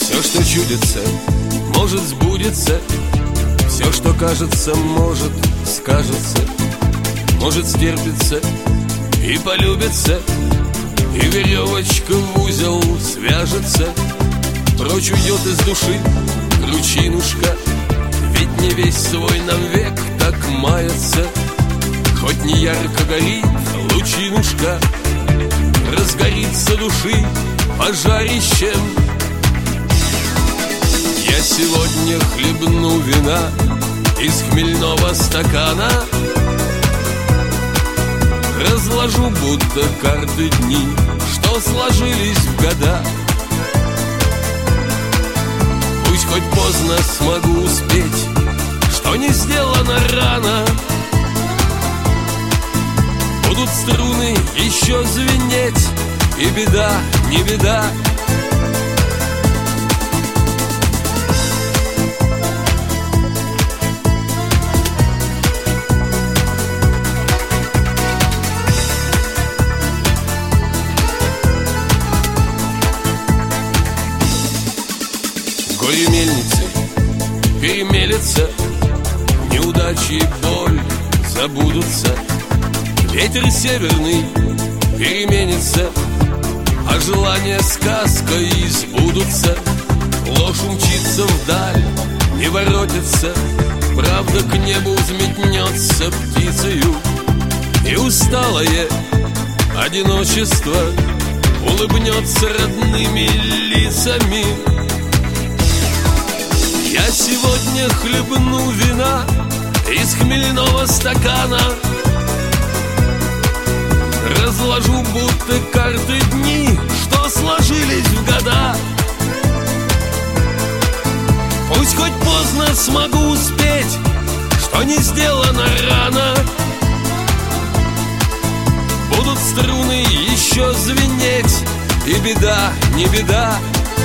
Все, что чудится, может сбудется. Все, что кажется, может скажется. Может стерпится и полюбится, и веревочка в узел свяжется. Прочь уйдет из души кручинушка, ведь не весь свой нам век так мается. Хоть не ярко горит лучинушка, разгорится души пожарищем. Я сегодня хлебну вина из хмельного стакана, разложу будто карты дни, что сложились в года. Пусть хоть поздно смогу успеть, что не сделано рано. Будут струны еще звенеть, и беда, не беда. Горе мельницы перемелется, неудачи и боль забудутся. Ветер северный переменится, а желания сказкой сбудутся. Ложь умчится вдаль, не воротится, правда к небу взметнется птицею. И усталое одиночество улыбнется родными лицами. Я сегодня хлебну вина из хмельного стакана, разложу будто карты дни, что сложились в года. Пусть хоть поздно смогу успеть, что не сделано рано. Будут струны еще звенеть, и беда, не беда.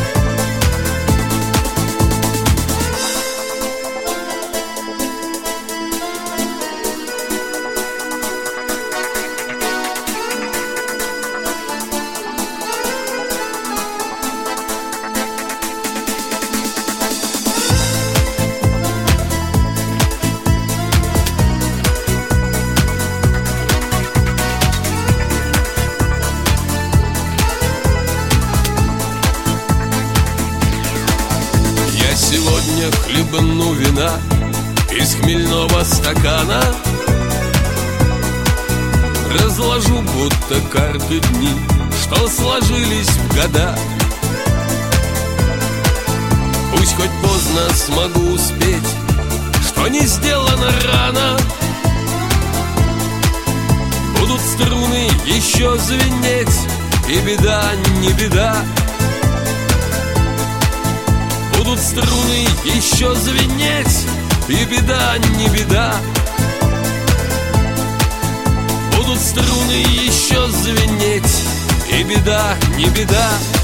Сегодня хлебну вина из хмельного стакана, разложу будто карты дни, что сложились в года. Пусть хоть поздно смогу успеть, что не сделано рано. Будут струны еще звенеть, и беда, не беда. Будут струны еще звенеть, и беда, не беда. Будут струны еще звенеть, и беда, не беда.